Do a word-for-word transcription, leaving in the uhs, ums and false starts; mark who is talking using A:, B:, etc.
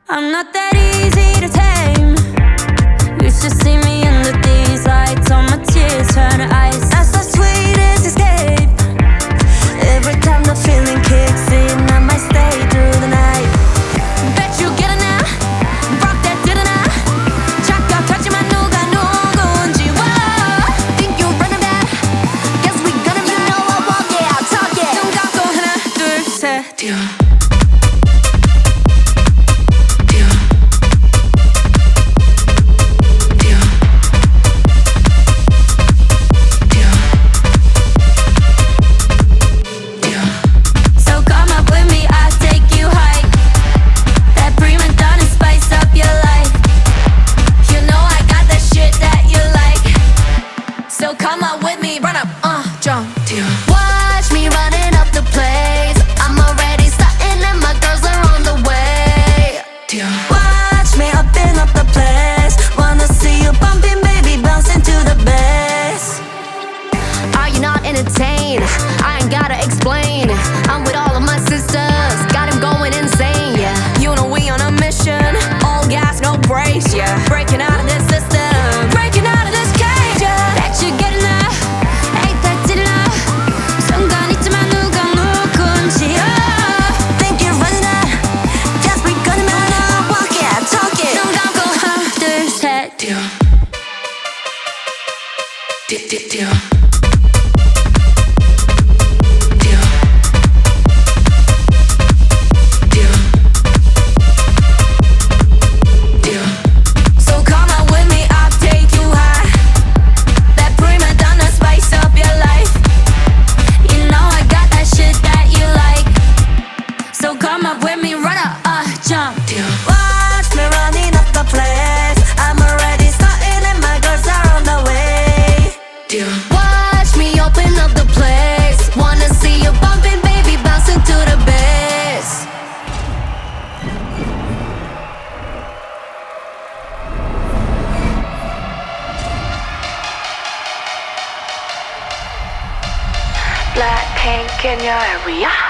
A: I'm not that easy to tame. You should see me under these lights. All my tears turn to ice. That's the sweetest escape. Every time the feeling kicks in, I might stay through the night. Bet you get it now. Rock that dinner. 착각하지만 누가 누군지. Whoa. Think you're running back. Guess we gonna be. You know I walk it, I'll talk it. 눈 감고 하나 둘 셋. So come on with me, run up, uh, jump. Watch me running up the place. I'm already starting and my girls are on the way. Watch me up and up the place. Wanna see you bumping, baby, bouncing to the bass. Are you not entertained? I ain't gotta explain. I'm with all of my sisters, got him going insane, yeah. You know we on a mission, all gas, no brakes, yeah. Breaking out of this system, breaking out of this cage, yeah. Bet you getting up, ain't that did enough. 순간 있지만 누가 누군지. Oh, think you're running up, guess we gonna make it. Walk it, talk it. 눈 감고 하나 둘 셋. Deal. Deal, deal, deal. Come up with me, run up, uh, jump. Watch me running up the place. I'm already starting and my girls are on the way. Watch me open up the place. Wanna see you bumping, baby, bouncing to the bass.
B: Blackpink in your area.